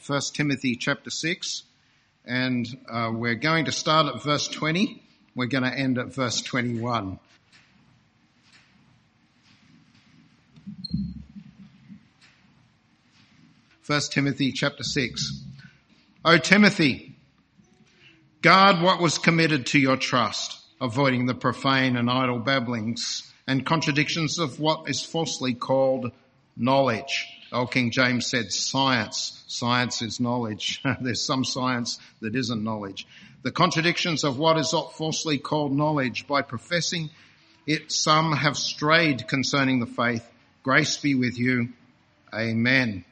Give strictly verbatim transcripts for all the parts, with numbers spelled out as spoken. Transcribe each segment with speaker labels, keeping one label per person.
Speaker 1: First Timothy chapter six, and uh, we're going to start at verse twenty. We're going to end at verse twenty-one. First Timothy chapter six. O Timothy, guard what was committed to your trust, avoiding the profane and idle babblings and contradictions of what is falsely called knowledge. Old King James said science. Science is knowledge. There's some science that isn't knowledge. The contradictions of what is falsely called knowledge. By professing it, some have strayed concerning the faith. Grace be with you. Amen.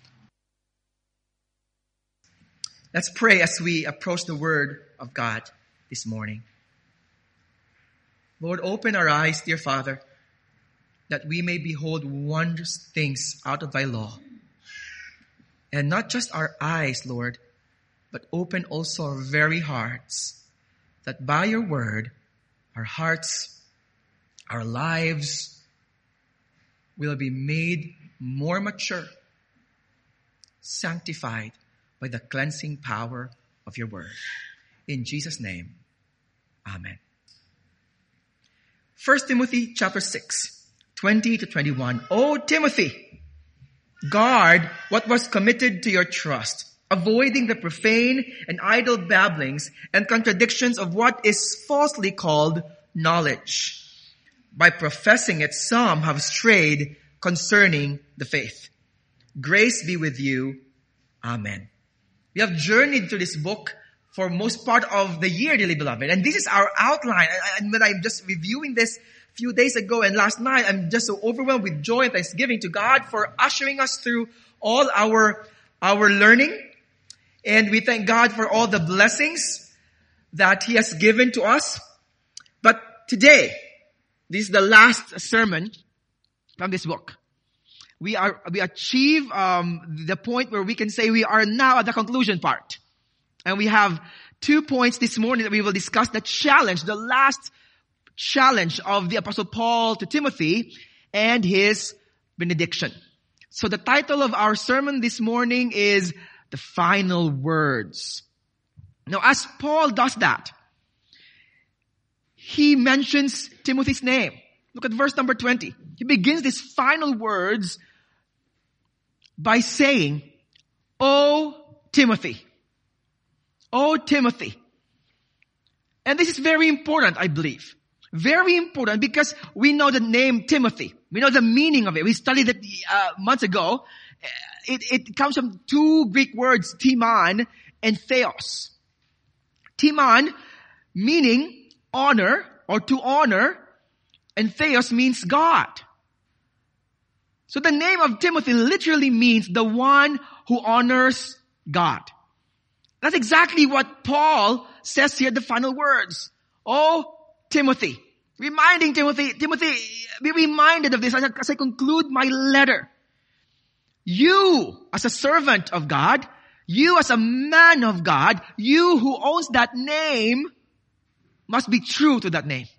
Speaker 2: Let's pray as we approach the Word of God this morning. Lord, open our eyes, dear Father, that we may behold wondrous things out of thy law. And not just our eyes, Lord, but open also our very hearts, that by your word, our hearts, our lives will be made more mature, sanctified by the cleansing power of your word. In Jesus' name, amen. First Timothy chapter six, twenty to twenty-one. O Timothy, guard what was committed to your trust, avoiding the profane and idle babblings and contradictions of what is falsely called knowledge. By professing it, some have strayed concerning the faith. Grace be with you. Amen. We have journeyed through this book for most part of the year, dearly beloved. And this is our outline. And when I'm just reviewing this a few days ago and last night, I'm just so overwhelmed with joy and thanksgiving to God for ushering us through all our, our learning. And we thank God for all the blessings that He has given to us. But today, this is the last sermon from this book. We are, we achieve, um, the point where we can say we are now at the conclusion part. And we have two points this morning that we will discuss. The challenge, the last challenge of the Apostle Paul to Timothy and his benediction. So the title of our sermon this morning is The Final Words. Now, as Paul does that, he mentions Timothy's name. Look at verse number twenty. He begins these final words by saying, O Timothy. O Timothy. And this is very important, I believe. Very important because we know the name Timothy. We know the meaning of it. We studied it uh, months ago. It, it comes from two Greek words, timon and theos. Timon meaning honor or to honor, and theos means God. So the name of Timothy literally means the one who honors God. That's exactly what Paul says here, the final words. Oh, Timothy. Reminding Timothy, Timothy, be reminded of this as I, as I conclude my letter. You, as a servant of God, you as a man of God, you who owns that name, must be true to that name.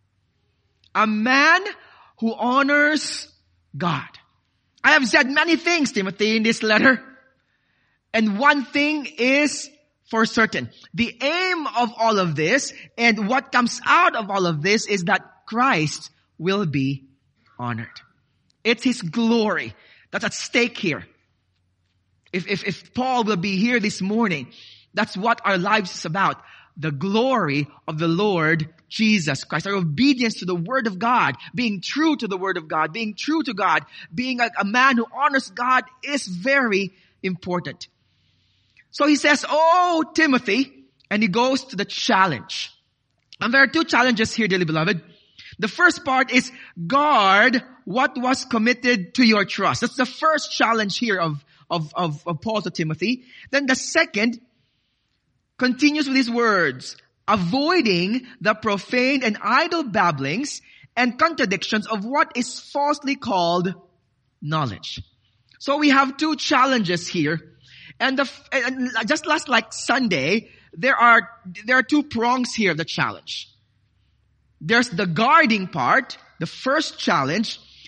Speaker 2: A man who honors God. I have said many things, Timothy, in this letter. And one thing is for certain. The aim of all of this and what comes out of all of this is that Christ will be honored. It's His glory that's at stake here. If, if, if Paul will be here this morning, that's what our lives is about. The glory of the Lord Jesus Christ. Our obedience to the Word of God. Being true to the Word of God. Being true to God. Being a, a man who honors God is very important. So he says, oh, Timothy, and he goes to the challenge. And there are two challenges here, dearly beloved. The first part is guard what was committed to your trust. That's the first challenge here of, of, of, of Paul to Timothy. Then the second continues with these words, avoiding the profane and idle babblings and contradictions of what is falsely called knowledge. So we have two challenges here. And, the, and just last like Sunday, there are, there are two prongs here of the challenge. There's the guarding part, the first challenge,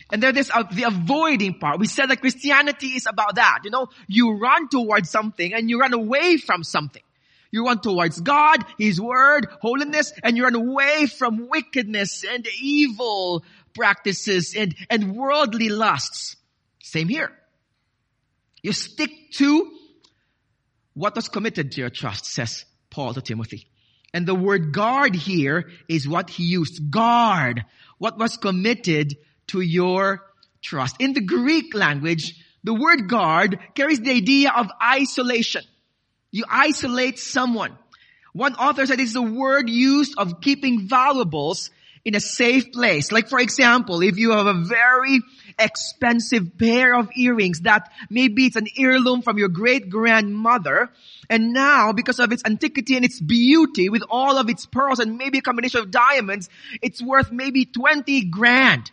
Speaker 2: And then there's uh, the avoiding part. We said that Christianity is about that. You know, you run towards something and you run away from something. You run towards God, His Word, holiness, and you run away from wickedness and evil practices and, and worldly lusts. Same here. You stick to what was committed to your trust, says Paul to Timothy. And the word guard here is what he used. Guard what was committed to your trust. In the Greek language, the word guard carries the idea of isolation. You isolate someone. One author said it's the word used of keeping valuables in a safe place. Like for example, if you have a very expensive pair of earrings that maybe it's an heirloom from your great-grandmother, and now because of its antiquity and its beauty with all of its pearls and maybe a combination of diamonds, it's worth maybe twenty grand.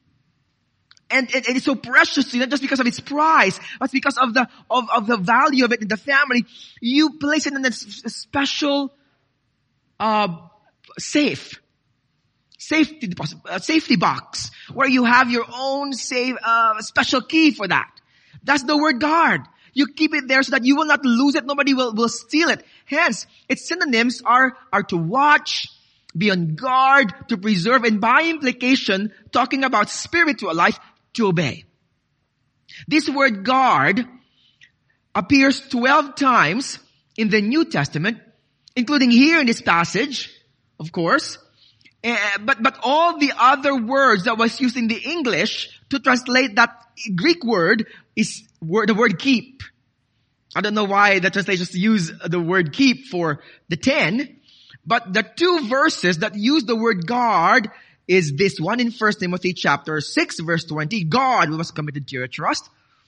Speaker 2: And, and, and it's so precious to you, not just because of its price, but because of the, of, of the value of it in the family. You place it in a special, uh, safe. Safety deposit, uh, safety box, where you have your own safe, uh, special key for that. That's the word guard. You keep it there so that you will not lose it. Nobody will, will steal it. Hence, its synonyms are, are to watch, be on guard, to preserve, and by implication, talking about spiritual life, to obey. This word guard appears twelve times in the New Testament, including here in this passage, of course. Uh, but, but all the other words that was used in the English to translate that Greek word is word, the word keep. I don't know why the translations use the word keep for the ten, but the two verses that use the word guard is this one in First Timothy chapter six verse twenty, God was committed to your trust.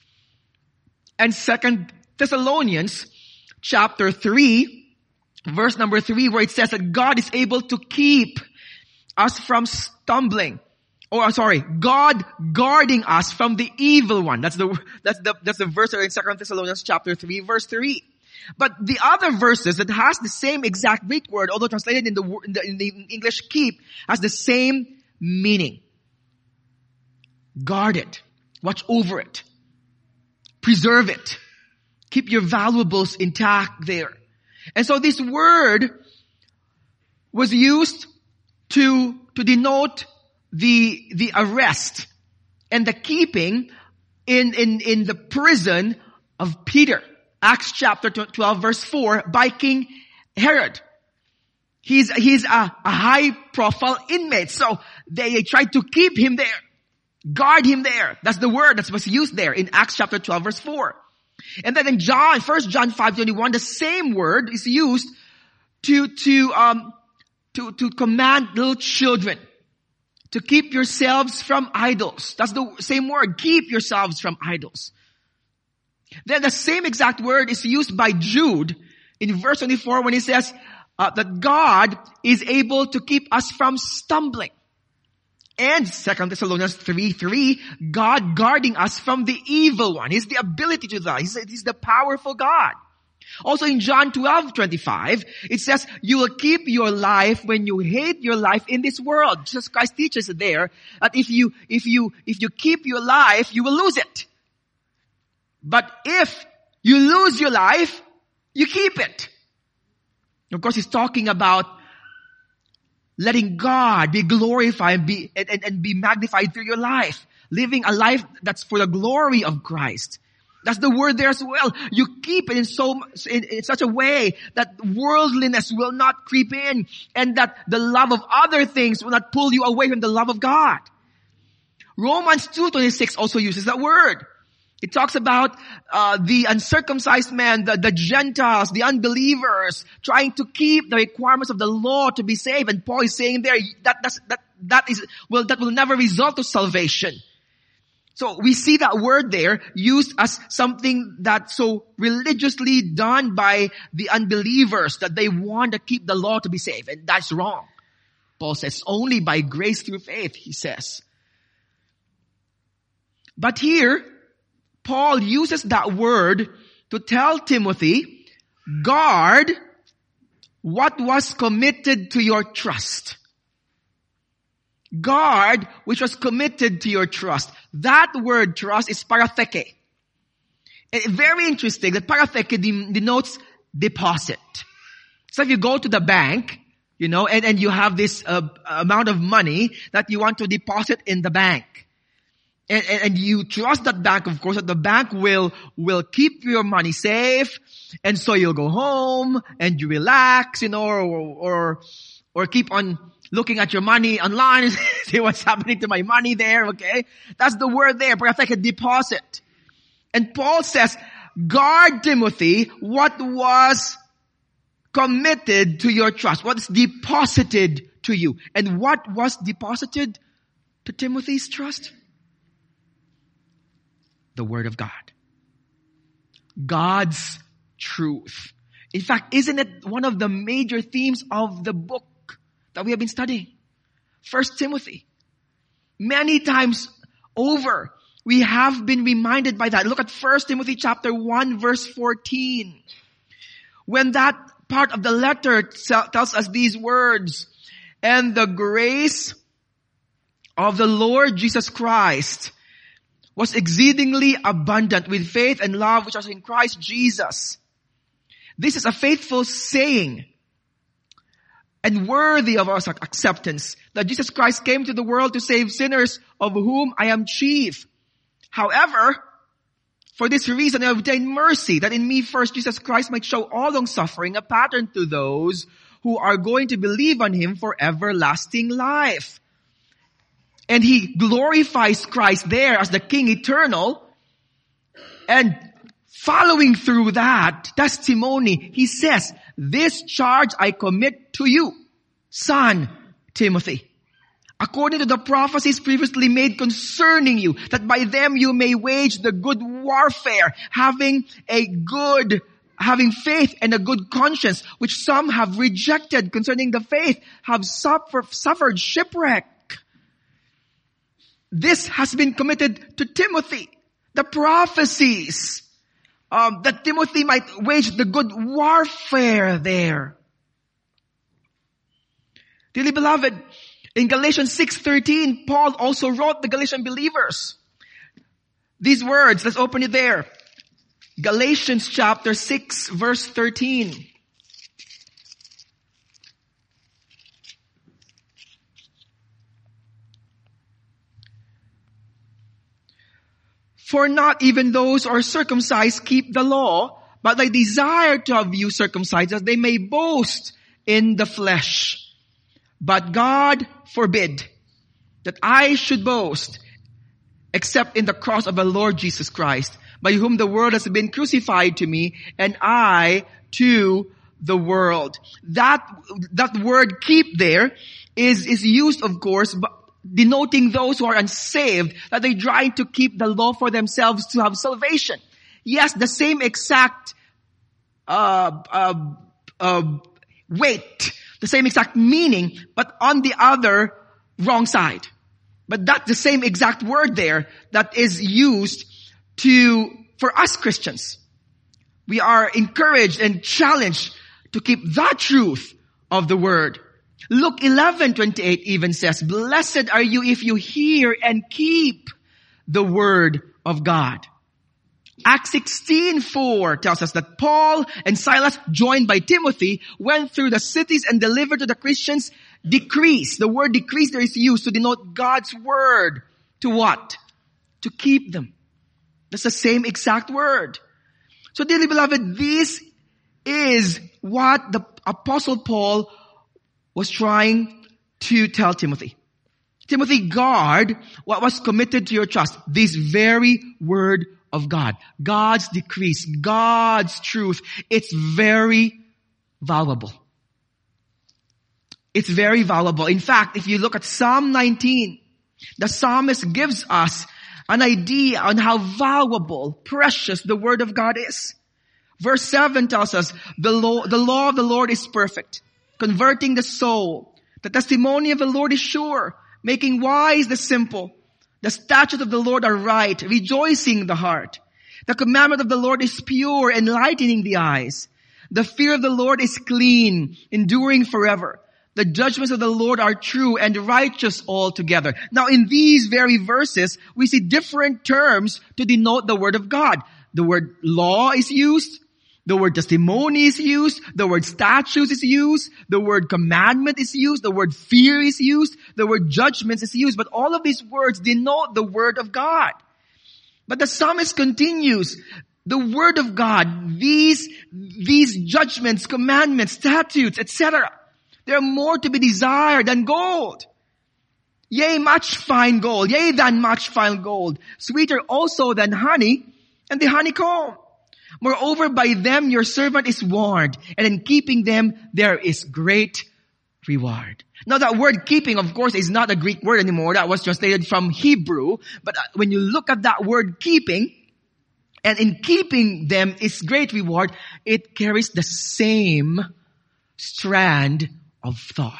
Speaker 2: And Second Thessalonians chapter three verse number three, where it says that God is able to keep us from stumbling. Or I'm sorry, God guarding us from the evil one. That's the, that's the, that's the verse in Second Thessalonians chapter three, verse three. But the other verses that has the same exact Greek word, although translated in the, in the, in the English keep, has the same meaning. Guard it. Watch over it. Preserve it. Keep your valuables intact there. And so this word was used to, to denote the, the arrest and the keeping in, in, in the prison of Peter. Acts chapter twelve verse four, by King Herod. He's, he's a, a high profile inmate. So they, they tried to keep him there. Guard him there. That's the word that was used there in Acts chapter twelve verse four. And then in John, First John five twenty-one, the same word is used to, to, um, to, to command little children to keep yourselves from idols. That's the same word. Keep yourselves from idols. Then the same exact word is used by Jude in verse twenty-four when he says uh, that God is able to keep us from stumbling. And Second Thessalonians three three, God guarding us from the evil one. He's the ability to that. He's, he's the powerful God. Also in John twelve twenty-five, it says, you will keep your life when you hate your life in this world. Jesus Christ teaches there that if you, if you, if you keep your life, you will lose it. But if you lose your life, you keep it. Of course, he's talking about letting God be glorified and be, and, and be magnified through your life. Living a life that's for the glory of Christ. That's the word there as well. You keep it in so, in, in such a way that worldliness will not creep in and that the love of other things will not pull you away from the love of God. Romans two twenty-six also uses that word. It talks about uh the uncircumcised man, the, the Gentiles, the unbelievers, trying to keep the requirements of the law to be saved. And Paul is saying there that that's, that that is well that will never result to salvation. So we see that word there used as something that's so religiously done by the unbelievers that they want to keep the law to be saved, and that's wrong. Paul says only by grace through faith, he says. But here, Paul uses that word to tell Timothy, guard what was committed to your trust. Guard which was committed to your trust. That word trust is paratheke. And very interesting that paratheke denotes deposit. So if you go to the bank, you know, and, and you have this uh, amount of money that you want to deposit in the bank. And, and, and you trust that bank, of course, that the bank will, will keep your money safe. And so you'll go home and you relax, you know, or, or, or keep on looking at your money online and see what's happening to my money there, okay? That's the word there, but it's like a deposit. And Paul says, guard, Timothy, what was committed to your trust, what is deposited to you. And what was deposited to Timothy's trust? The Word of God. God's truth. In fact, isn't it one of the major themes of the book that we have been studying? First Timothy. Many times over, we have been reminded by that. Look at First Timothy chapter one verse fourteen. When that part of the letter tells us these words, and the grace of the Lord Jesus Christ was exceedingly abundant with faith and love which was in Christ Jesus. This is a faithful saying and worthy of our acceptance, that Jesus Christ came to the world to save sinners, of whom I am chief. However, for this reason I have obtained mercy, that in me first Jesus Christ might show all long suffering, a pattern to those who are going to believe on Him for everlasting life. And he glorifies Christ there as the King eternal. And following through that testimony, he says, this charge I commit to you, son Timothy, according to the prophecies previously made concerning you, that by them you may wage the good warfare, having a good, having faith and a good conscience, which some have rejected concerning the faith, have suffer, suffered shipwreck. This has been committed to Timothy. The prophecies, um, that Timothy might wage the good warfare there. Dearly beloved, in Galatians six thirteen, Paul also wrote the Galatian believers these words. Let's open it there. Galatians chapter six verse thirteen. For not even those who are circumcised keep the law, but they desire to have you circumcised, that they may boast in the flesh. But God forbid that I should boast, except in the cross of the Lord Jesus Christ, by whom the world has been crucified to me, and I to the world. That, that word keep there is, is used, of course, but denoting those who are unsaved, that they try to keep the law for themselves to have salvation. Yes, the same exact uh, uh, uh, weight, the same exact meaning, but on the other wrong side. But that's the same exact word there that is used to, for us Christians. We are encouraged and challenged to keep the truth of the word. Luke eleven twenty-eight even says, blessed are you if you hear and keep the word of God. Acts sixteen four tells us that Paul and Silas, joined by Timothy, went through the cities and delivered to the Christians decrees. The word decrees there is used to denote God's word. To what? To keep them. That's the same exact word. So dearly beloved, this is what the Apostle Paul was trying to tell Timothy. Timothy, guard what was committed to your trust. This very word of God. God's decrees. God's truth. It's very valuable. It's very valuable. In fact, if you look at Psalm nineteen, the psalmist gives us an idea on how valuable, precious the word of God is. Verse seven tells us, the law, the law of the Lord is perfect, converting the soul. The testimony of the Lord is sure, making wise the simple. The statutes of the Lord are right, rejoicing the heart. The commandment of the Lord is pure, enlightening the eyes. The fear of the Lord is clean, enduring forever. The judgments of the Lord are true and righteous altogether. Now in these very verses, we see different terms to denote the word of God. The word law is used. The word testimony is used. The word statutes is used. The word commandment is used. The word fear is used. The word judgments is used. But all of these words denote the word of God. But the psalmist continues, the word of God, these, these judgments, commandments, statutes, et cetera, they're more to be desired than gold. Yea, much fine gold. Yea, than much fine gold. Sweeter also than honey and the honeycomb. Moreover, by them your servant is warned, and in keeping them there is great reward. Now that word keeping, of course, is not a Greek word anymore. That was translated from Hebrew. But when you look at that word keeping, and in keeping them is great reward, it carries the same strand of thought.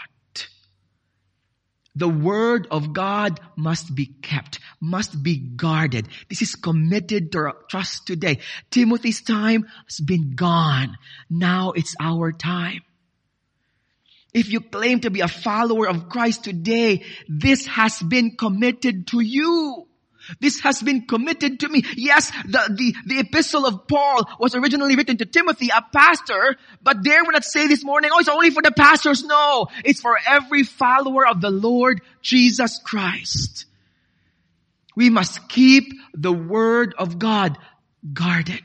Speaker 2: The word of God must be kept, must be guarded. This is committed to our trust today. Timothy's time has been gone. Now it's our time. If you claim to be a follower of Christ today, this has been committed to you. This has been committed to me. Yes, the, the, the epistle of Paul was originally written to Timothy, a pastor, but dare we not say this morning, oh, it's only for the pastors. No, it's for every follower of the Lord Jesus Christ. We must keep the word of God guarded.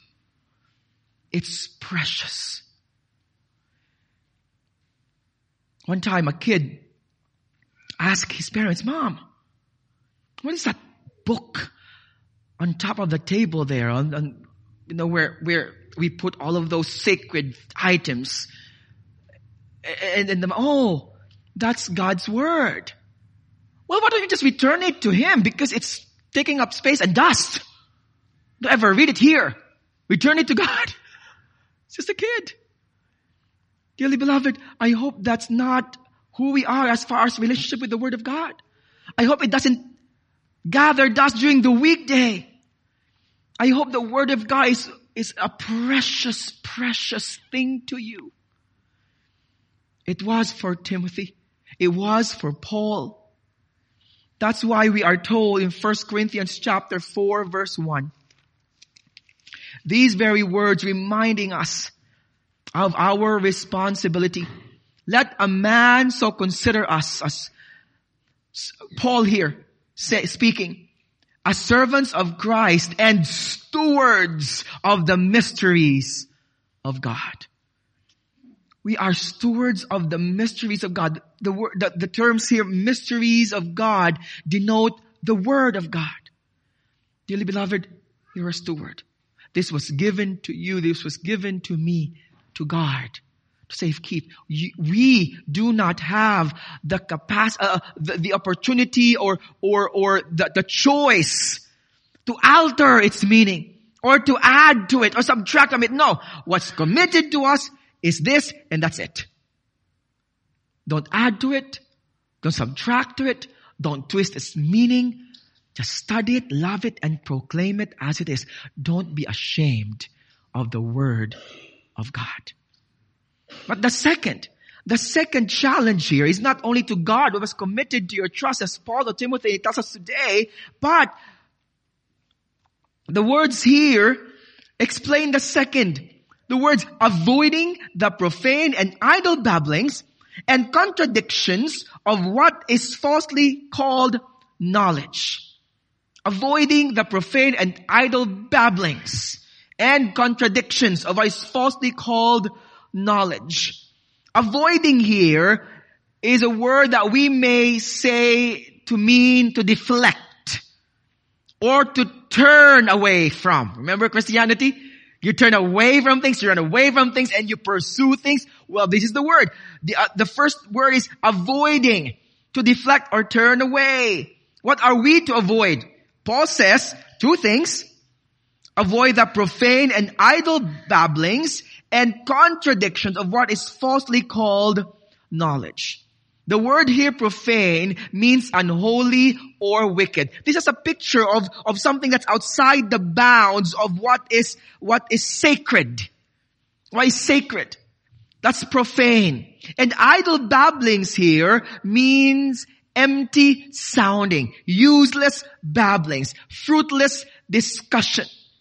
Speaker 2: It's precious. One time a kid asked his parents, Mom, what is that book on top of the table there, on, on you know, where where we put all of those sacred items? And then, oh, that's God's word. Well, why don't you just return it to Him? Because it's taking up space and dust. Don't ever read it here. Return it to God. It's just a kid. Dearly beloved, I hope that's not who we are as far as relationship with the Word of God. I hope it doesn't gather dust during the weekday. I hope the Word of God is, is a precious, precious thing to you. It was for Timothy. It was for Paul. That's why we are told in First Corinthians chapter four, verse one. These very words reminding us of our responsibility. Let a man so consider us, as Paul here say, speaking, as servants of Christ and stewards of the mysteries of God. We are stewards of the mysteries of God. The, word, the, the terms here, mysteries of God, denote the Word of God. Dearly beloved, you're a steward. This was given to you. This was given to me to guard, to safekeep. We do not have the capacity, uh, the, the opportunity or, or, or the, the choice to alter its meaning or to add to it or subtract from it. No. What's committed to us is this, and that's it. Don't add to it. Don't subtract to it. Don't twist its meaning. Just study it, love it, and proclaim it as it is. Don't be ashamed of the Word of God. But the second, the second challenge here is not only to God who was committed to your trust, as Paul or Timothy tells us today, but the words here explain the second. The words avoiding the profane and idle babblings and contradictions of what is falsely called knowledge. Avoiding the profane and idle babblings and contradictions of what is falsely called knowledge. Avoiding here is a word that we may say to mean to deflect or to turn away from. Remember Christianity? You turn away from things, you run away from things, and you pursue things. Well, this is the word. The, uh, the first word is avoiding, to deflect or turn away. What are we to avoid? Paul says two things. Avoid the profane and idle babblings and contradictions of what is falsely called knowledge. The word here, profane, means unholy or wicked. This is a picture of, of something that's outside the bounds of what is, what is sacred. What is sacred? That's profane. And idle babblings here means empty sounding, useless babblings, fruitless discussion.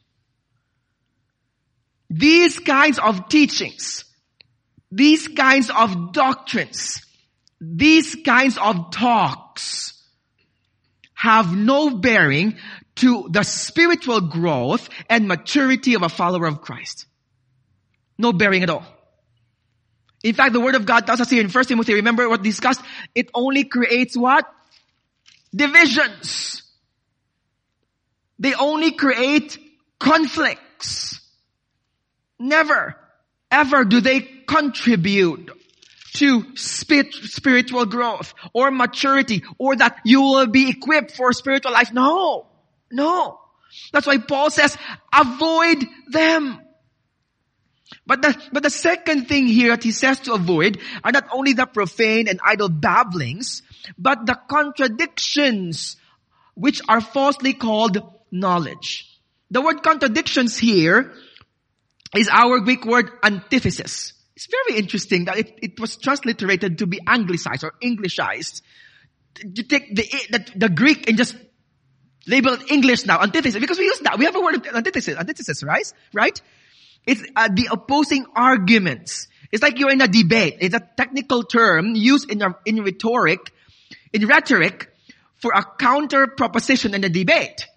Speaker 2: These kinds of teachings, these kinds of doctrines, these kinds of talks have no bearing to the spiritual growth and maturity of a follower of Christ. No bearing at all. In fact, the Word of God tells us here in First Timothy, remember what we discussed? It only creates what? Divisions. They only create conflicts. Never, ever do they contribute to spirit, spiritual growth or maturity or that you will be equipped for spiritual life. No, no. That's why Paul says, avoid them. But the, but the second thing here that he says to avoid are not only the profane and idle babblings, but the contradictions which are falsely called knowledge. The word contradictions here is our Greek word antithesis. It's very interesting that it, it was transliterated to be anglicized or Englishized. You take the, the, the Greek and just label it English now, antithesis, because we use that. We have a word of antithesis, antithesis, right? Right? It's uh, the opposing arguments. It's like you're in a debate. It's a technical term used in, a, in rhetoric, in rhetoric for a counter proposition in a debate.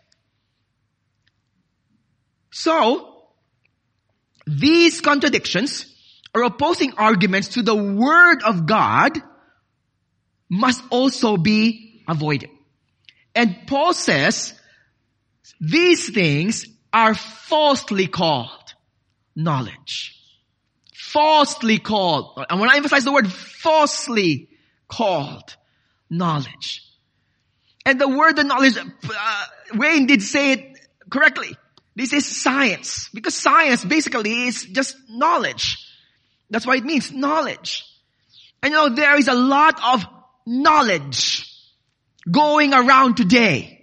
Speaker 2: So, these contradictions or opposing arguments to the Word of God must also be avoided. And Paul says, these things are falsely called knowledge. Falsely called. And when I emphasize the word falsely called knowledge. And the word the knowledge, uh, Wayne did say it correctly. This is science. Because science basically is just knowledge. That's what it means, knowledge. And you know, there is a lot of knowledge going around today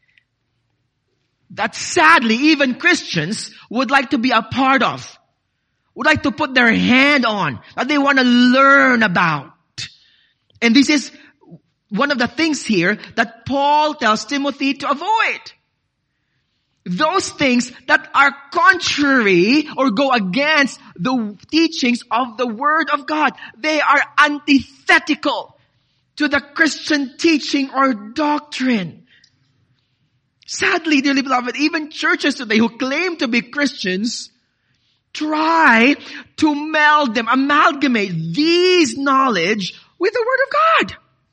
Speaker 2: that sadly even Christians would like to be a part of, would like to put their hand on, that they want to learn about. And this is one of the things here that Paul tells Timothy to avoid. Those things that are contrary or go against the teachings of the Word of God. They are antithetical to the Christian teaching or doctrine. Sadly, dearly beloved, even churches today who claim to be Christians try to meld them, amalgamate these knowledge with the Word of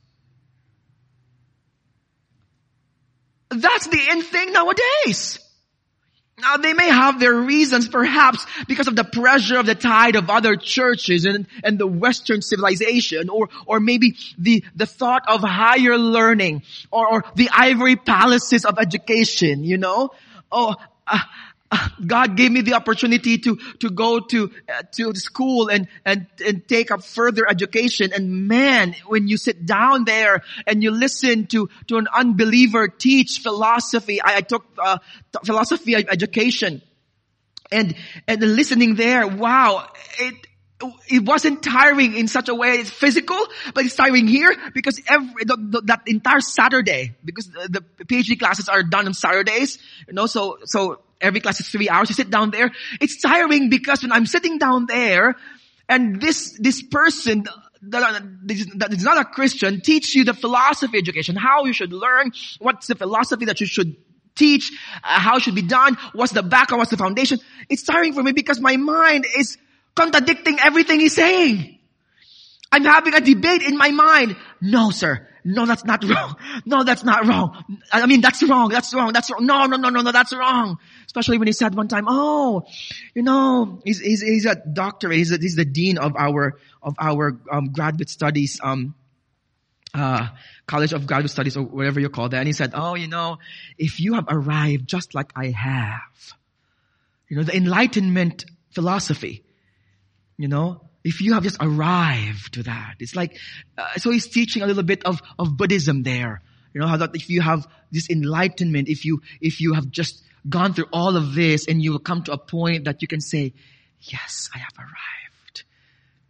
Speaker 2: God. That's the in thing nowadays. Now, they may have their reasons, perhaps because of the pressure of the tide of other churches and, and the Western civilization, or, or maybe the, the thought of higher learning, or, or the ivory palaces of education, you know? Oh, uh, uh, God gave me the opportunity to, to go to, uh, to school and, and, and take up further education. And man, when you sit down there and you listen to, to an unbeliever teach philosophy, I, I took, uh, philosophy education, and, and listening there, wow, it, it wasn't tiring in such a way. It's physical, but it's tiring here because every, the, the, that entire Saturday, because the, the PhD classes are done on Saturdays, you know, so, so every class is three hours. You sit down there. It's tiring because when I'm sitting down there and this, this person that, that is not a Christian teach you the philosophy education, how you should learn, what's the philosophy that you should teach, uh, how it should be done, what's the background, what's the foundation. It's tiring for me because my mind is contradicting everything he's saying. I'm having a debate in my mind. No, sir. No, that's not wrong. No, that's not wrong. I mean, that's wrong. That's wrong. That's wrong. No, no, no, no, no, that's wrong. Especially when he said one time, oh, you know, he's, he's, he's a doctor. He's, a, he's the dean of our, of our, um, graduate studies, um, uh, College of Graduate Studies or whatever you call that. And he said, oh, you know, if you have arrived just like I have, you know, the Enlightenment philosophy, you know, if you have just arrived to that, it's like, uh, so he's teaching a little bit of, of Buddhism there. You know, how that if you have this enlightenment, if you, if you have just gone through all of this and you will come to a point that you can say, yes, I have arrived.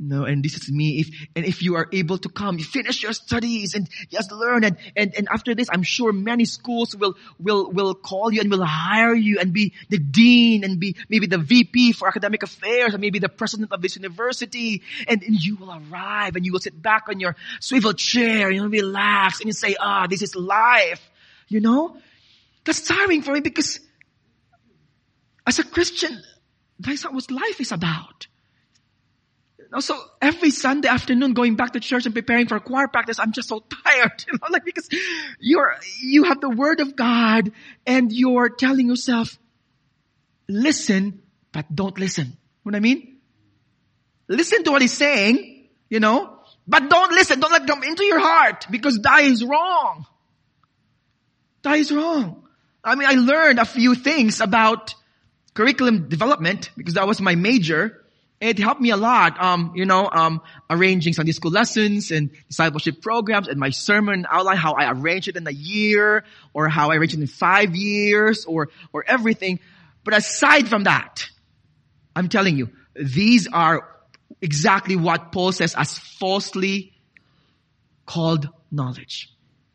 Speaker 2: No, and this is me. If and if you are able to come, you finish your studies and just learn, and, and and after this, I'm sure many schools will will will call you and will hire you and be the dean and be maybe the V P for academic affairs or maybe the president of this university, and, and you will arrive and you will sit back on your swivel chair and you'll relax and you say, ah, this is life. You know, that's tiring for me because as a Christian, that's not what life is about. So every Sunday afternoon going back to church and preparing for choir practice, I'm just so tired, you know, like because you're, you have the word of God and you're telling yourself, listen, but don't listen. You know what I mean? Listen to what he's saying, you know, but don't listen. Don't let it come into your heart because that is wrong. That is wrong. I mean, I learned a few things about curriculum development because that was my major. It helped me a lot, um, you know, um, arranging Sunday school lessons and discipleship programs and my sermon outline, how I arrange it in a year or how I arrange it in five years or, or everything. But aside from that, I'm telling you, these are exactly what Paul says as falsely called knowledge.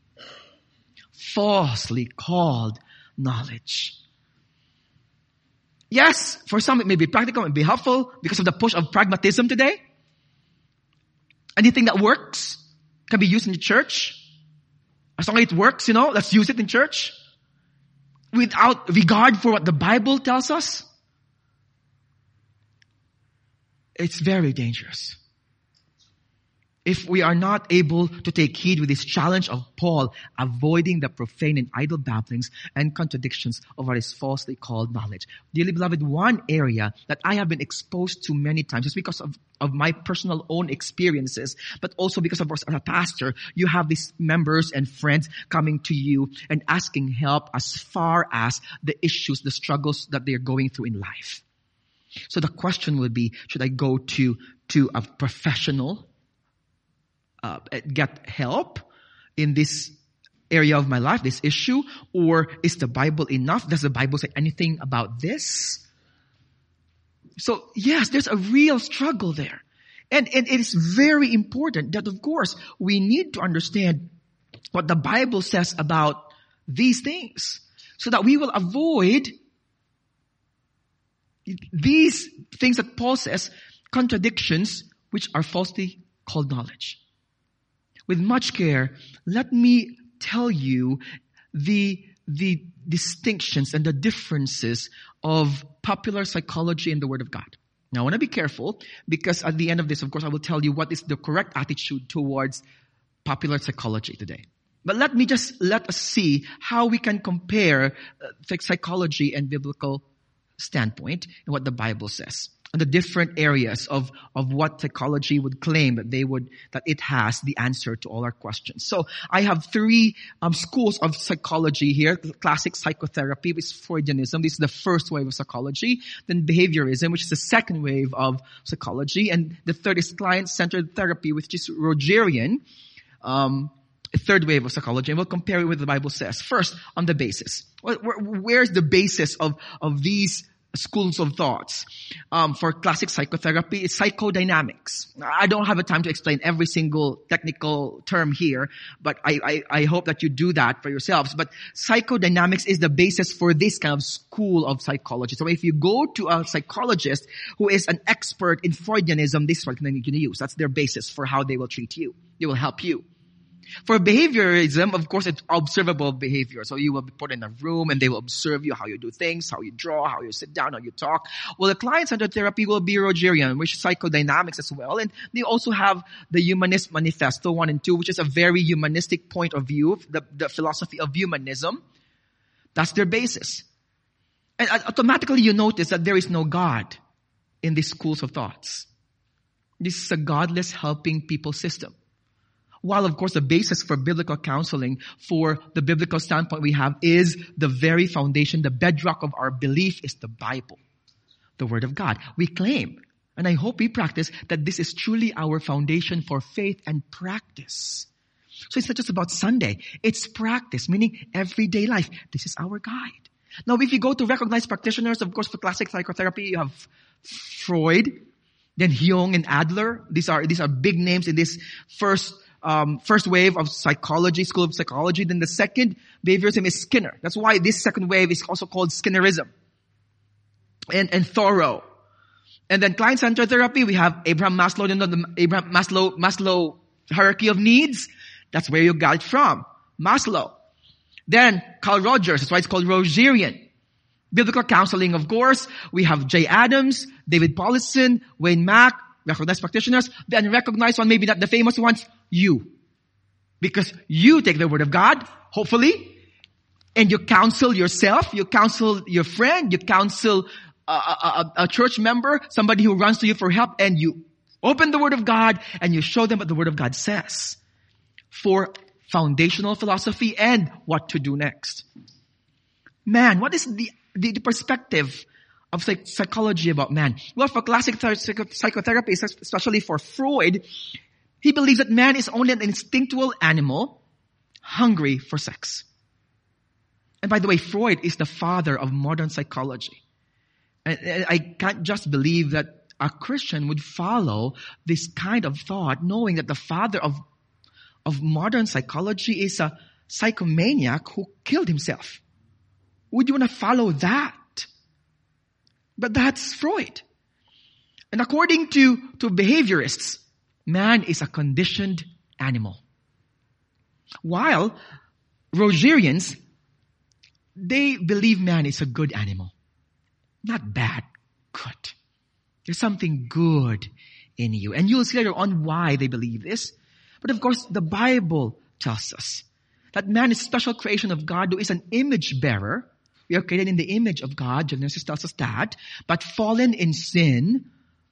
Speaker 2: Falsely called knowledge. Yes, for some it may be practical, it may be helpful because of the push of pragmatism today. Anything that works can be used in the church. As long as it works, you know, let's use it in church. Without regard for what the Bible tells us. It's very dangerous. If we are not able to take heed with this challenge of Paul, avoiding the profane and idle babblings and contradictions of what is falsely called knowledge. Dearly beloved, one area that I have been exposed to many times, just because of, of my personal own experiences, but also because of course as a pastor, you have these members and friends coming to you and asking help as far as the issues, the struggles that they are going through in life. So the question would be, should I go to, to a professional Uh, get help in this area of my life, this issue? Or is the Bible enough? Does the Bible say anything about this? So yes, there's a real struggle there. And, and it is very important that of course we need to understand what the Bible says about these things so that we will avoid these things that Paul says, contradictions which are falsely called knowledge. With much care, let me tell you the, the distinctions and the differences of popular psychology and the Word of God. Now, I want to be careful because at the end of this, of course, I will tell you what is the correct attitude towards popular psychology today. But let me just let us see how we can compare uh, psychology and biblical standpoint and what the Bible says. And the different areas of, of what psychology would claim that they would, that it has the answer to all our questions. So I have three um, schools of psychology here. Classic psychotherapy, which is Freudianism. This is the first wave of psychology. Then behaviorism, which is the second wave of psychology. And the third is client-centered therapy, which is Rogerian, um, third wave of psychology. And we'll compare it with what the Bible says. First, on the basis. Where, where's the basis of, of these schools of thoughts? Um, for classic psychotherapy, it's psychodynamics. I don't have a time to explain every single technical term here, but I, I, I hope that you do that for yourselves. But psychodynamics is the basis for this kind of school of psychology. So if you go to a psychologist who is an expert in Freudianism, this is what they're going to use. That's their basis for how they will treat you. They will help you. For behaviorism, of course, it's observable behavior. So you will be put in a room and they will observe you, how you do things, how you draw, how you sit down, how you talk. Well, the client-centered therapy will be Rogerian, which is psychodynamics as well. And they also have the Humanist Manifesto one and two, which is a very humanistic point of view, the, the philosophy of humanism. That's their basis. And automatically you notice that there is no God in these schools of thoughts. This is a godless helping people system. While, of course, the basis for biblical counseling, for the biblical standpoint we have, is the very foundation, the bedrock of our belief is the Bible, the Word of God. We claim, and I hope we practice, that this is truly our foundation for faith and practice. So it's not just about Sunday. It's practice, meaning everyday life. This is our guide. Now, if you go to recognized practitioners, of course, for classic psychotherapy, you have Freud, Then Jung and Adler. These are, these are big names in this first, um, first wave of psychology, school of psychology. Then the second behaviorism is Skinner. That's why this second wave is also called Skinnerism. And, and Thoreau. And then client-centered therapy, we have Abraham Maslow, you know, the Abraham Maslow, Maslow hierarchy of needs. That's where you got it from. Maslow. Then Carl Rogers, that's why it's called Rogerian. Biblical counseling, of course. We have Jay Adams, David Paulison, Wayne Mack, recognized practitioners. The unrecognized one, maybe not the famous ones, you. Because you take the word of God, hopefully, and you counsel yourself, you counsel your friend, you counsel a, a, a church member, somebody who runs to you for help, and you open the word of God and you show them what the word of God says for foundational philosophy and what to do next. Man, what is the The, the perspective of psych- psychology about man? Well, for classic th- psych- psychotherapy, especially for Freud, he believes that man is only an instinctual animal hungry for sex. And by the way, Freud is the father of modern psychology. And, and I can't just believe that a Christian would follow this kind of thought, knowing that the father of, of modern psychology is a psychomaniac who killed himself. Would you want to follow that? But that's Freud. And according to, to behaviorists, man is a conditioned animal. While Rogerians, they believe man is a good animal. Not bad, good. There's something good in you. And you'll see later on why they believe this. But of course, the Bible tells us that man is a special creation of God who is an image bearer. We are created in the image of God. Genesis tells us that. But fallen in sin,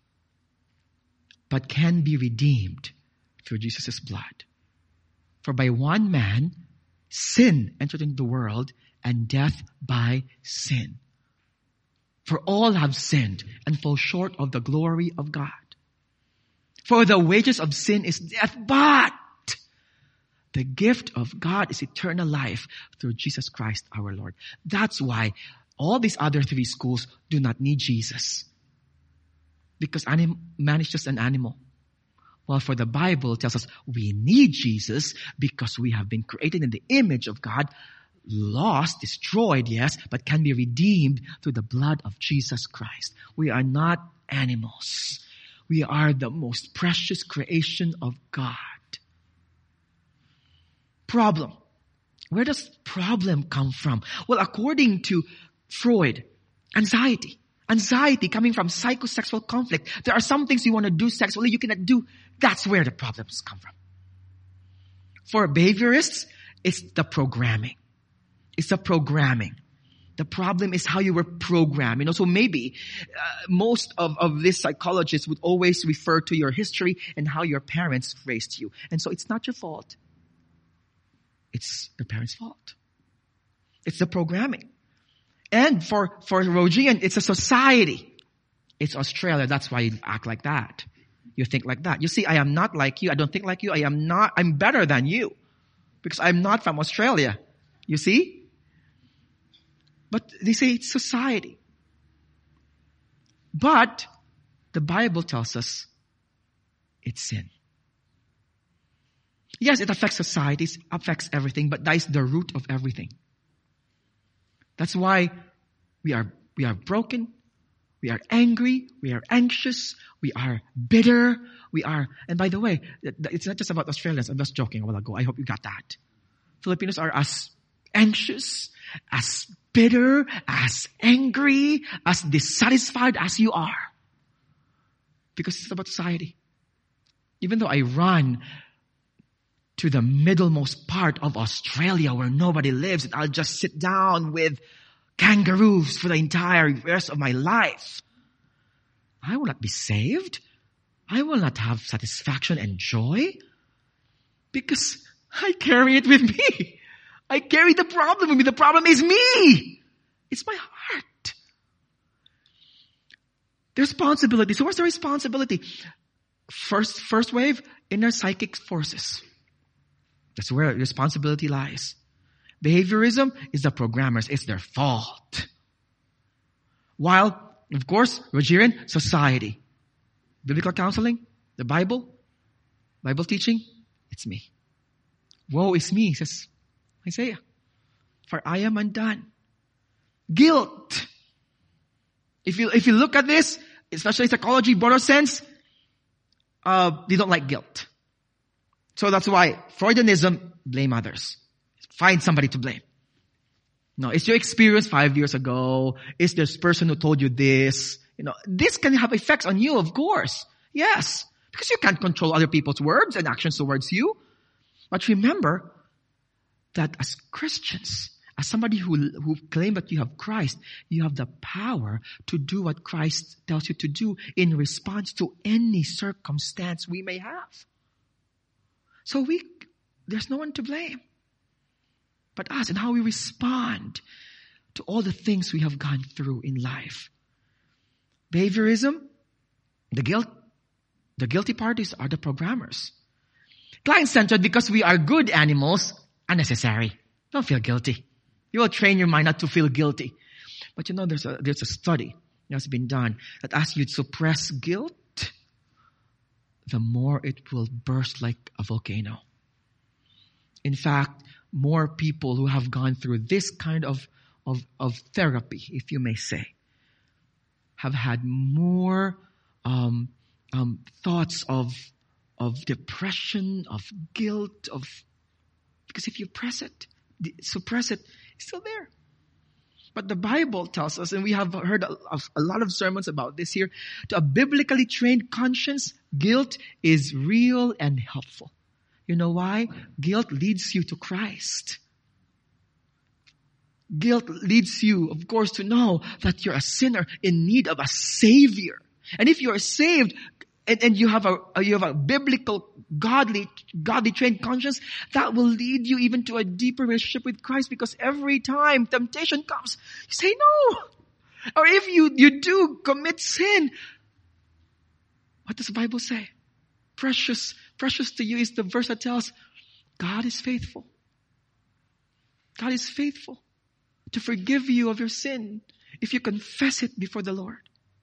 Speaker 2: but can be redeemed through Jesus' blood. For by one man, sin entered into the world, and death by sin. For all have sinned and fall short of the glory of God. For the wages of sin is death, but the gift of God is eternal life through Jesus Christ our Lord. That's why all these other three schools do not need Jesus. Because anim- man is just an animal. Well, for the Bible tells us we need Jesus because we have been created in the image of God, lost, destroyed, yes, but can be redeemed through the blood of Jesus Christ. We are not animals. We are the most precious creation of God. Problem. Where does problem come from? Well, according to Freud, anxiety. Anxiety coming from psychosexual conflict. There are some things you want to do sexually, you cannot do. That's where the problems come from. For behaviorists, it's the programming. It's the programming. The problem is how you were programmed. You know, so maybe uh, most of, of these psychologists would always refer to your history and how your parents raised you. And so it's not your fault. It's the parents' fault. It's the programming. And for, for Rogerian, it's a society. It's Australia. That's why you act like that. You think like that. You see, I am not like you. I don't think like you. I am not, I'm better than you. Because I'm not from Australia. You see? But they say it's society. But the Bible tells us it's sin. Yes, it affects societies, affects everything, but that is the root of everything. That's why we are, we are broken, we are angry, we are anxious, we are bitter, we are, and by the way, it's not just about Australians, I'm just joking a while ago, I hope you got that. Filipinos are as anxious, as bitter, as angry, as dissatisfied as you are. Because it's about society. Even though I run to the middlemost part of Australia where nobody lives, and I'll just sit down with kangaroos for the entire rest of my life, I will not be saved. I will not have satisfaction and joy because I carry it with me. I carry the problem with me. The problem is me. It's my heart. The responsibility. So what's the responsibility? First, first wave, inner psychic forces. That's where responsibility lies. Behaviorism is the programmers. It's their fault. While, of course, Rogerian, society. biblical counseling, the Bible, Bible teaching, it's me. Woe is me, says Isaiah, for I am undone. Guilt. If you, if you look at this, especially psychology, broader sense, uh, they don't like guilt. So that's why Freudianism, blame others. Find somebody to blame. No, it's your experience five years ago. It's this person who told you this. You know, this can have effects on you, of course. Yes. Because you can't control other people's words and actions towards you. But remember that as Christians, as somebody who, who claim that you have Christ, you have the power to do what Christ tells you to do in response to any circumstance we may have. So we, there's no one to blame but us and how we respond to all the things we have gone through in life. Behaviorism, the guilt, the guilty parties are the programmers. Client-centered because we are good animals, unnecessary. Don't feel guilty. You will train your mind not to feel guilty. But you know, there's a, there's a study that's been done that asks you to suppress guilt, the more it will burst like a volcano. In fact, more people who have gone through this kind of, of, of therapy, if you may say, have had more um, um, thoughts of of depression, of guilt, of because if you press it, suppress it, it's still there. But the Bible tells us, and we have heard a, a lot of sermons about this here, to a biblically trained conscience, guilt is real and helpful. You know why? Guilt leads you to Christ. Guilt leads you, of course, to know that you're a sinner in need of a Savior. And if you're saved, and, and you have a you have a biblical, godly, godly trained conscience, that will lead you even to a deeper relationship with Christ, because every time temptation comes, you say no. Or if you, you do commit sin, what does the Bible say? Precious, precious to you is the verse that tells God is faithful. God is faithful to forgive you of your sin if you confess it before the Lord.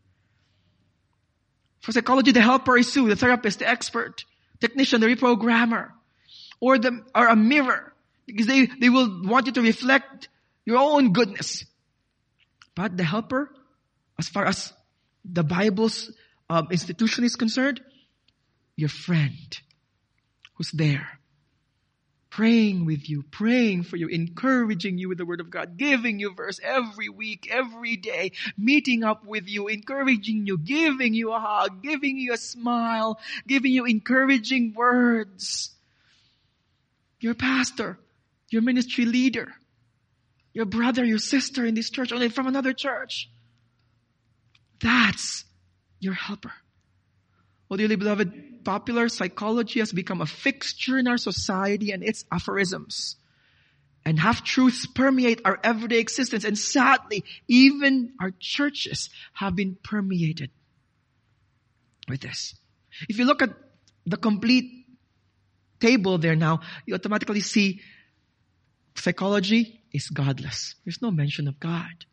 Speaker 2: For psychology, the helper is who? The therapist, the expert, technician, the reprogrammer, or the or a mirror, because they, they will want you to reflect your own goodness. But the helper, as far as the Bible's um, institution is concerned, your friend who's there, praying with you, praying for you, encouraging you with the Word of God, giving you verse every week, every day, meeting up with you, encouraging you, giving you a hug, giving you a smile, giving you encouraging words. Your pastor, your ministry leader, your brother, your sister in this church, or from another church. That's your helper. Well, dearly beloved, popular psychology has become a fixture in our society and its aphorisms. And half-truths permeate our everyday existence. And sadly, even our churches have been permeated with this. If you look at the complete table there now, you automatically see psychology is godless. There's no mention of God.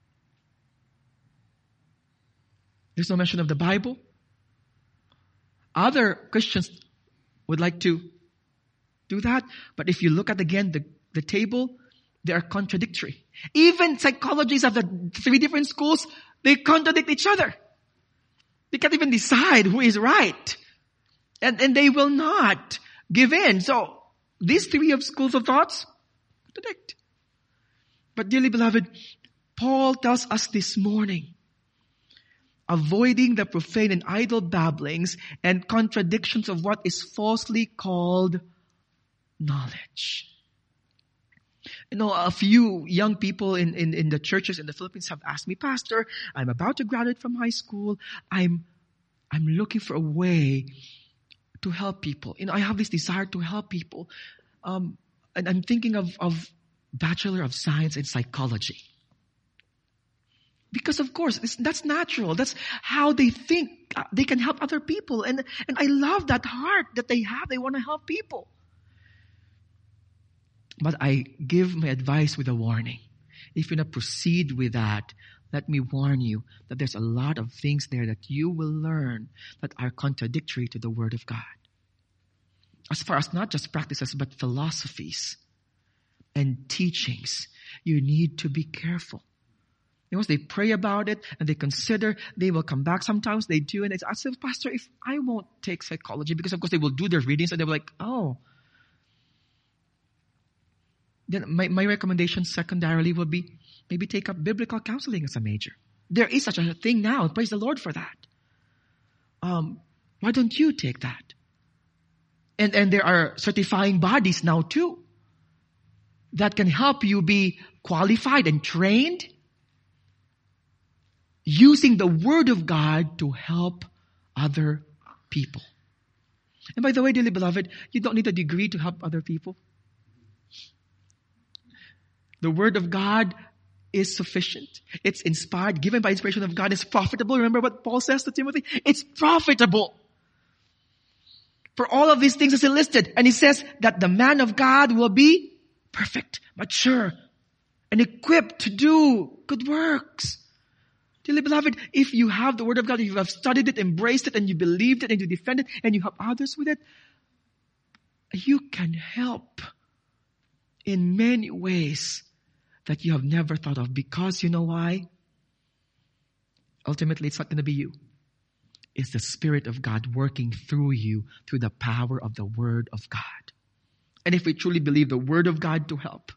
Speaker 2: There's no mention of the Bible. Other Christians would like to do that. But if you look at again the, the table, they are contradictory. Even psychologists of the three different schools, they contradict each other. They can't even decide who is right. And, and they will not give in. So these three of schools of thoughts contradict. But dearly beloved, Paul tells us this morning, avoiding the profane and idle babblings and contradictions of what is falsely called knowledge. You know, a few young people in, in, in the churches in the Philippines have asked me, Pastor, I'm about to graduate from high school. I'm, I'm looking for a way to help people. You know, I have this desire to help people. Um, and I'm thinking of, of Bachelor of Science in Psychology. Because of course, it's, that's natural. That's how they think they can help other people. And, and I love that heart that they have. They want to help people. But I give my advice with a warning. If you not proceed with that, let me warn you that there's a lot of things there that you will learn that are contradictory to the Word of God. As far as not just practices, but philosophies and teachings, you need to be careful. Once they pray about it and they consider, they will come back. Sometimes they do, and it's, I said, Pastor, if I won't take psychology, because of course they will do their readings, and they're like, oh. Then my, my recommendation secondarily will be, maybe take up biblical counseling as a major. There is such a thing now. Praise the Lord for that. Um, why don't you take that? And, and there are certifying bodies now too that can help you be qualified and trained using the Word of God to help other people. And by the way, dearly beloved, you don't need a degree to help other people. The Word of God is sufficient. It's inspired, given by inspiration of God. It's profitable. Remember what Paul says to Timothy? It's profitable. For all of these things is listed. And he says that the man of God will be perfect, mature, and equipped to do good works. Dearly beloved, if you have the Word of God, if you have studied it, embraced it, and you believed it, and you defend it, and you help others with it, you can help in many ways that you have never thought of. Because you know why? Ultimately, it's not going to be you. It's the Spirit of God working through you through the power of the Word of God. And if we truly believe the Word of God to help,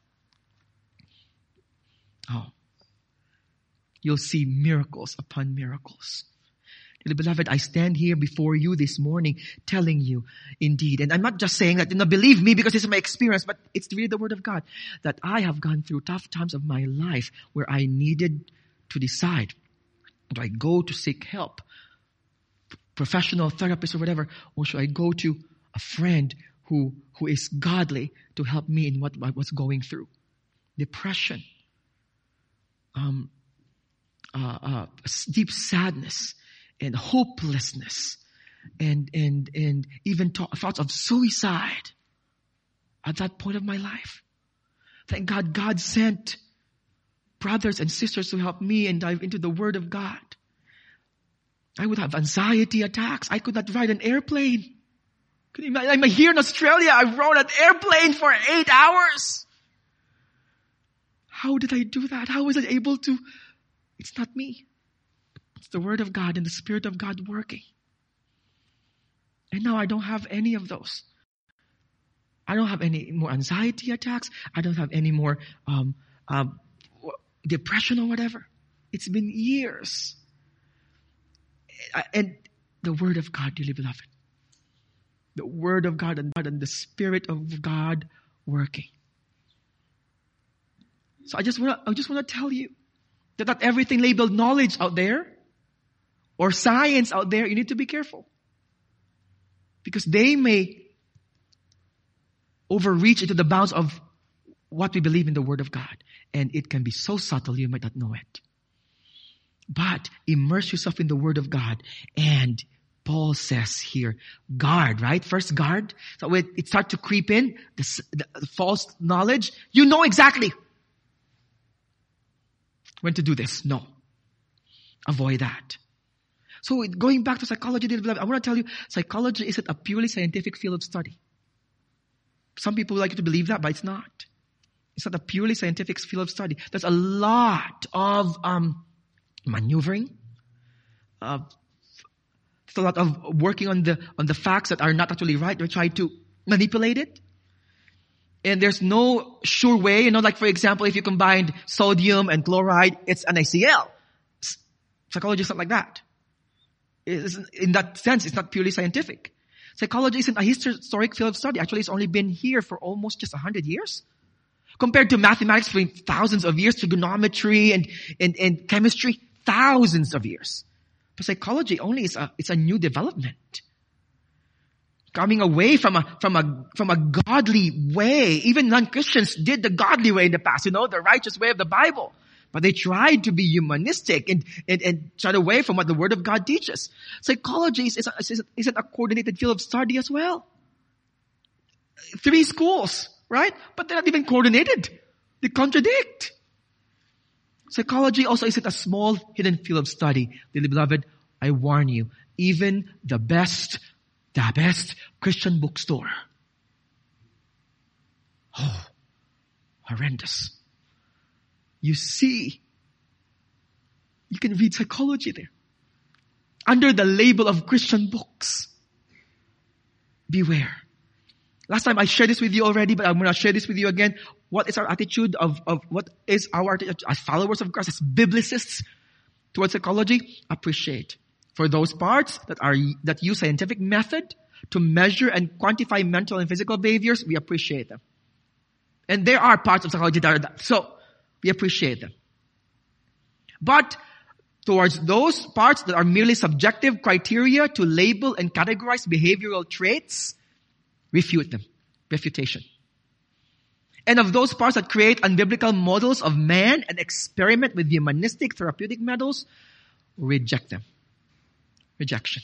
Speaker 2: oh, you'll see miracles upon miracles. Dearly beloved, I stand here before you this morning telling you indeed, and I'm not just saying that, you know, believe me because it's my experience, but it's really the Word of God, that I have gone through tough times of my life where I needed to decide, do I go to seek help, professional therapist or whatever, or should I go to a friend who, who is godly to help me in what I was going through? Depression, um, Uh, uh, deep sadness and hopelessness and and and even th- thoughts of suicide at that point of my life. Thank God, God sent brothers and sisters to help me and dive into the Word of God. I would have anxiety attacks. I could not ride an airplane. Could you imagine? I'm here in Australia. I rode an airplane for eight hours. How did I do that? How was I able to? It's not me. It's the Word of God and the Spirit of God working. And now I don't have any of those. I don't have any more anxiety attacks. I don't have any more um, um, depression or whatever. It's been years. And the Word of God, dearly beloved. The Word of God and, and the Spirit of God working. So I just want to, I just want to tell you, that not everything labeled knowledge out there or science out there, you need to be careful. Because they may overreach into the bounds of what we believe in the Word of God. And it can be so subtle you might not know it. But immerse yourself in the Word of God. And Paul says here, guard, right? First guard. So when it starts to creep in, the, the false knowledge, you know exactly when to do this. No. Avoid that. So going back to psychology, I want to tell you, psychology isn't a purely scientific field of study. Some people like to believe that, but it's not. It's not a purely scientific field of study. There's a lot of um, maneuvering. Uh, there's a lot of working on the on the facts that are not actually right. They're trying to manipulate it. And there's no sure way, you know, like for example, if you combined sodium and chloride, it's N A C L. Psychology is not like that. It's, in that sense, it's not purely scientific. Psychology isn't a historic field of study. Actually, it's only been here for almost just a hundred years. Compared to mathematics for thousands of years, trigonometry and, and, and chemistry, thousands of years. But psychology only is a, it's a new development. Coming away from a, from a, from a godly way. Even non-Christians did the godly way in the past, you know, the righteous way of the Bible. But they tried to be humanistic and, and, and shied away from what the Word of God teaches. Psychology is, is, is, is a coordinated field of study as well. Three schools, right? But they're not even coordinated. They contradict. Psychology also isn't a small hidden field of study. Dearly beloved, I warn you, even the best, the best Christian bookstore. Oh, horrendous. You see, you can read psychology there. Under the label of Christian books. Beware. Last time I shared this with you already, but I'm going to share this with you again. What is our attitude of, of what is our attitude as followers of Christ, as biblicists towards psychology? Appreciate. For those parts that are, that use scientific method to measure and quantify mental and physical behaviors, we appreciate them. And there are parts of psychology that are that. So, we appreciate them. But, towards those parts that are merely subjective criteria to label and categorize behavioral traits, refute them. Refutation. And of those parts that create unbiblical models of man and experiment with humanistic therapeutic methods, reject them. Rejection.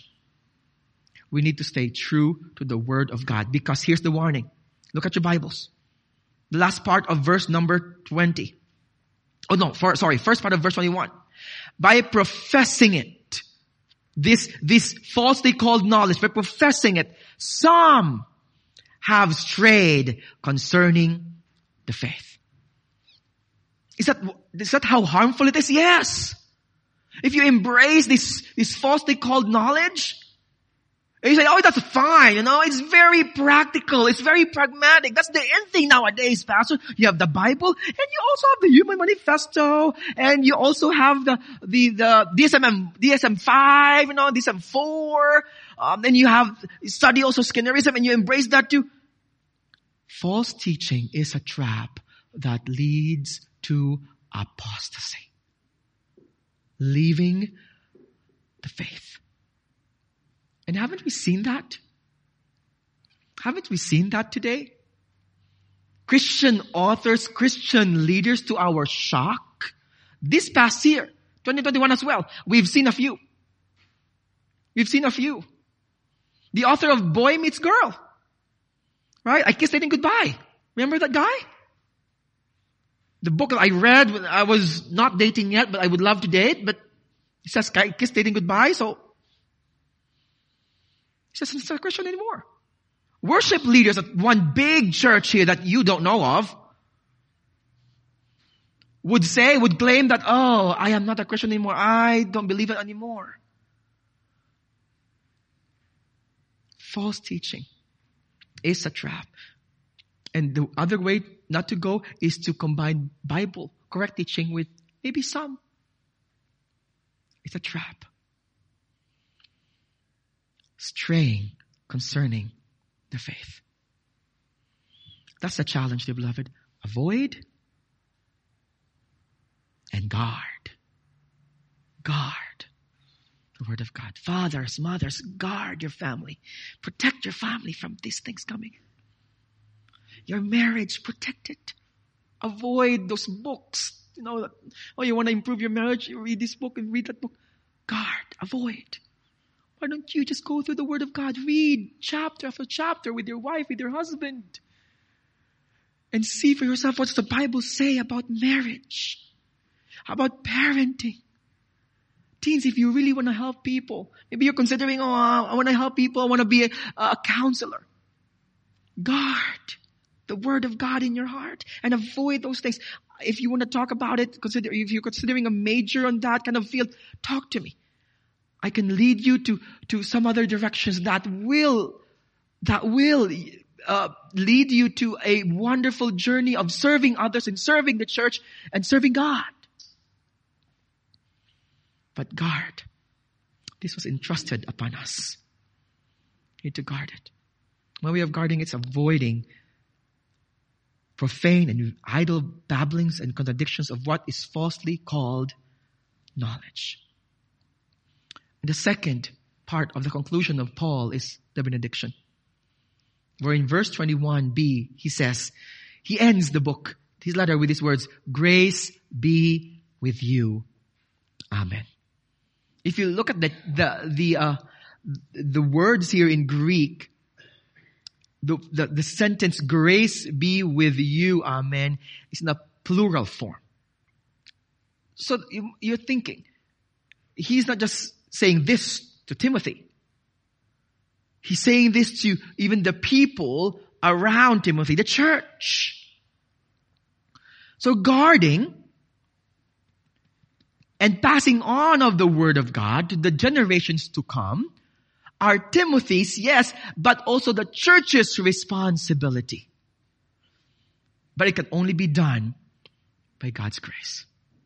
Speaker 2: We need to stay true to the Word of God, because here's the warning. Look at your Bibles. The last part of verse number twenty. Oh no, for, sorry, first part of verse twenty-one. By professing it, this, this falsely called knowledge, by professing it, some have strayed concerning the faith. Is that, is that how harmful it is? Yes. If you embrace this, this falsely called knowledge, and you say, oh, that's fine, you know, it's very practical, it's very pragmatic. That's the end thing nowadays, Pastor. You have the Bible, and you also have the Human Manifesto, and you also have the, the, the D S M, D S M five, you know, D S M four, um, and you have, study also Skinnerism, and you embrace that too. False teaching is a trap that leads to apostasy. Leaving the faith. And haven't we seen that? Haven't we seen that today? Christian authors, Christian leaders, to our shock, this past year, twenty twenty-one as well, we've seen a few. We've seen a few. The author of Boy Meets Girl. Right? I Kissed Dating Goodbye. Remember that guy? The book that I read when I was not dating yet, but I would love to date, but it says I Kissed Dating Goodbye, so he says he's not a Christian anymore. Worship leaders at one big church here that you don't know of would say, would claim that, oh, I am not a Christian anymore. I don't believe it anymore. False teaching is a trap. And the other way not to go is to combine Bible, correct teaching, with maybe some. It's a trap. Straying concerning the faith. That's the challenge, dear beloved. Avoid and guard. Guard the Word of God. Fathers, mothers, guard your family. Protect your family from these things coming. Your marriage, protect it. Avoid those books. You know, oh, you want to improve your marriage? You read this book and read that book. Guard, avoid. Why don't you just go through the Word of God? Read chapter after chapter with your wife, with your husband. And see for yourself, what does the Bible say about marriage? About parenting? Teens, if you really want to help people, maybe you're considering, oh, I want to help people, I want to be a, a counselor. Guard the Word of God in your heart and avoid those things. If you want to talk about it, consider, if you're considering a major on that kind of field, talk to me. I can lead you to, to some other directions that will, that will uh, lead you to a wonderful journey of serving others and serving the church and serving God. But guard. This was entrusted upon us. We need to guard it. One way of guarding it is avoiding profane and idle babblings and contradictions of what is falsely called knowledge. And the second part of the conclusion of Paul is the benediction. Where in verse twenty-one b, he says, he ends the book, his letter, with these words, grace be with you. Amen. If you look at the, the, the, uh, the words here in Greek, the, the, the sentence, grace be with you, amen, is in a plural form. so you, you're thinking, he's not just saying this to Timothy. He's saying this to even the people around Timothy, the church. So guarding and passing on of the word of God to the generations to come are Timothy's, yes, but also the church's responsibility. But it can only be done by God's grace.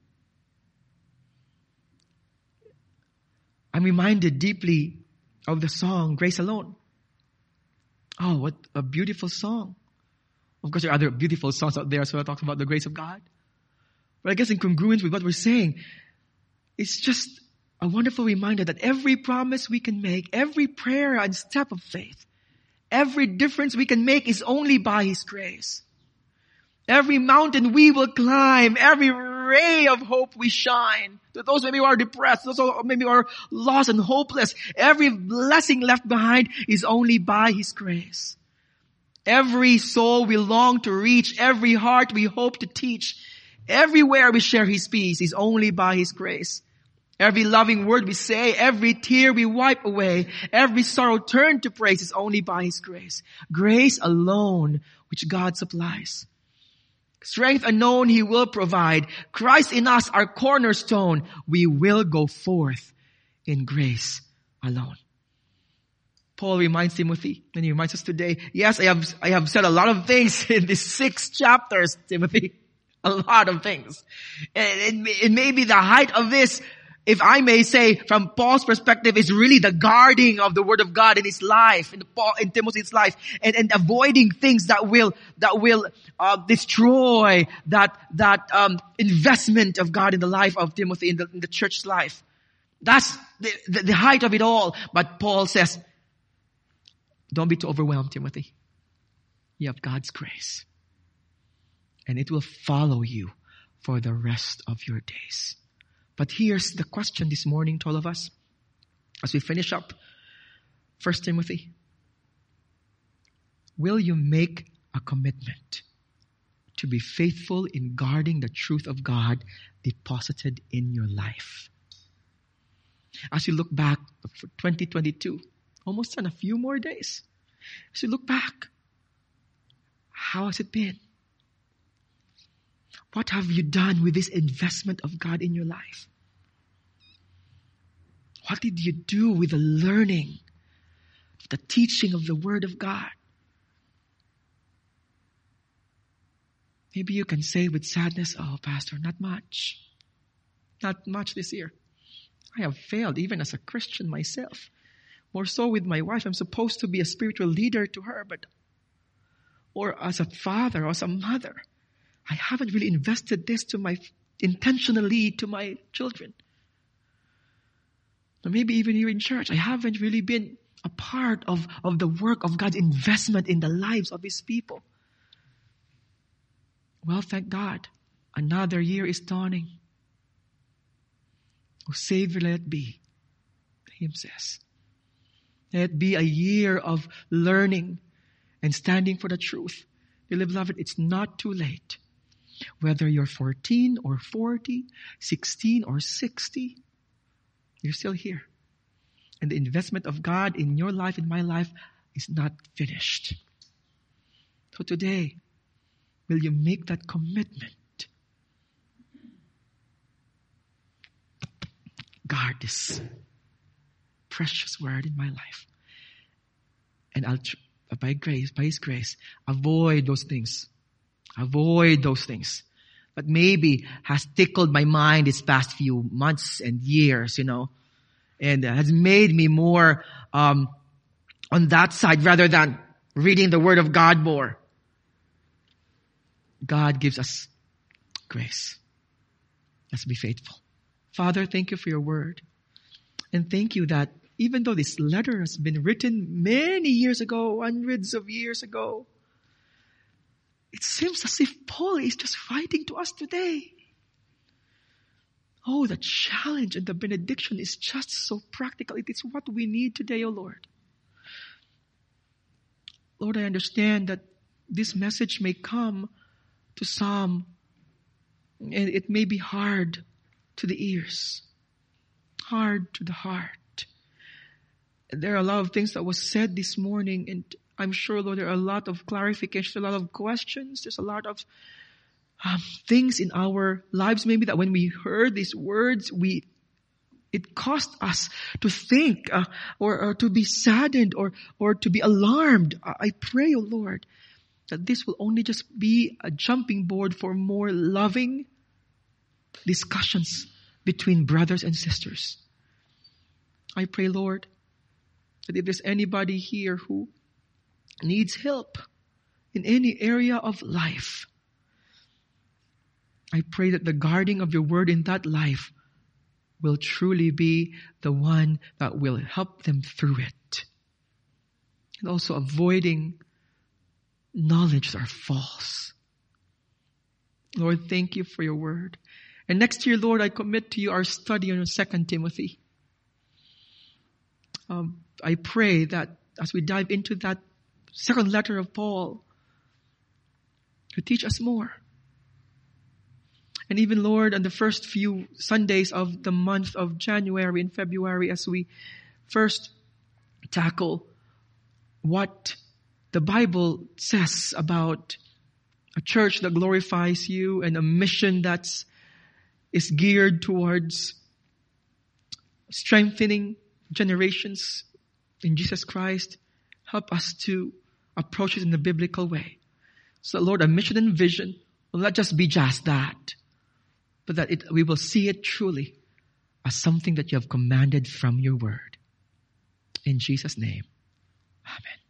Speaker 2: I'm reminded deeply of the song, Grace Alone. Oh, what a beautiful song. Of course, there are other beautiful songs out there as well that talks about the grace of God. But I guess in congruence with what we're saying, it's just a wonderful reminder that every promise we can make, every prayer and step of faith, every difference we can make is only by His grace. Every mountain we will climb, every ray of hope we shine. To those maybe who are depressed, those who maybe are lost and hopeless, every blessing left behind is only by His grace. Every soul we long to reach, every heart we hope to teach, everywhere we share His peace is only by His grace. Every loving word we say, every tear we wipe away, every sorrow turned to praise is only by His grace. Grace alone, which God supplies. Strength unknown He will provide. Christ in us, our cornerstone. We will go forth in grace alone. Paul reminds Timothy, and he reminds us today, yes, I have, I have said a lot of things in these six chapters, Timothy. A lot of things. And it, it may be the height of this, if I may say, from Paul's perspective, is really the guarding of the Word of God in his life, in, Paul, in Timothy's life, and, and avoiding things that will that will uh, destroy that that um, investment of God in the life of Timothy, in the, in the church's life. That's the, the, the height of it all. But Paul says, don't be too overwhelmed, Timothy. You have God's grace, and it will follow you for the rest of your days. But here's the question this morning to all of us as we finish up First Timothy. Will you make a commitment to be faithful in guarding the truth of God deposited in your life? As you look back for twenty twenty-two, almost in a few more days, as you look back, how has it been? What have you done with this investment of God in your life? What did you do with the learning, the teaching of the Word of God? Maybe you can say with sadness, oh, Pastor, not much. Not much this year. I have failed even as a Christian myself. More so with my wife. I'm supposed to be a spiritual leader to her, but or as a father or as a mother, I haven't really invested this to my, intentionally to my children. Or maybe even here in church, I haven't really been a part of, of the work of God's investment in the lives of His people. Well, thank God. Another year is dawning. Oh, Savior, let it be. The hymn says. Let it be a year of learning and standing for the truth. Dearly beloved, it's not too late. Whether you're fourteen or forty, sixteen or sixty, you're still here. And the investment of God in your life, in my life, is not finished. So today, will you make that commitment? Guard this precious word in my life. And I'll, by grace, by His grace, avoid those things. Avoid those things that maybe has tickled my mind these past few months and years, you know, and has made me more um, on that side rather than reading the Word of God more. God gives us grace. Let's be faithful. Father, thank You for Your Word. And thank You that even though this letter has been written many years ago, hundreds of years ago, it seems as if Paul is just writing to us today. Oh, the challenge and the benediction is just so practical. It is what we need today, oh Lord. Lord, I understand that this message may come to some, and it may be hard to the ears, hard to the heart. And there are a lot of things that was said this morning, and I'm sure, Lord, there are a lot of clarifications, a lot of questions. There's a lot of um, things in our lives, maybe that when we heard these words, we it caused us to think uh, or, or to be saddened or or to be alarmed. I pray, O Lord, that this will only just be a jumping board for more loving discussions between brothers and sisters. I pray, Lord, that if there's anybody here who needs help in any area of life, I pray that the guarding of your word in that life will truly be the one that will help them through it. And also avoiding knowledge that are false. Lord, thank you for your word. And next year, Lord, I commit to you our study on Second Timothy. Um, I pray that as we dive into that second letter of Paul, you teach us more. And even, Lord, on the first few Sundays of the month of January and February, as we first tackle what the Bible says about a church that glorifies you and a mission that's is geared towards strengthening generations in Jesus Christ, help us to approach it in the biblical way. So, Lord, a mission and vision will not just be just that, but that it, we will see it truly as something that you have commanded from your word. In Jesus' name, amen.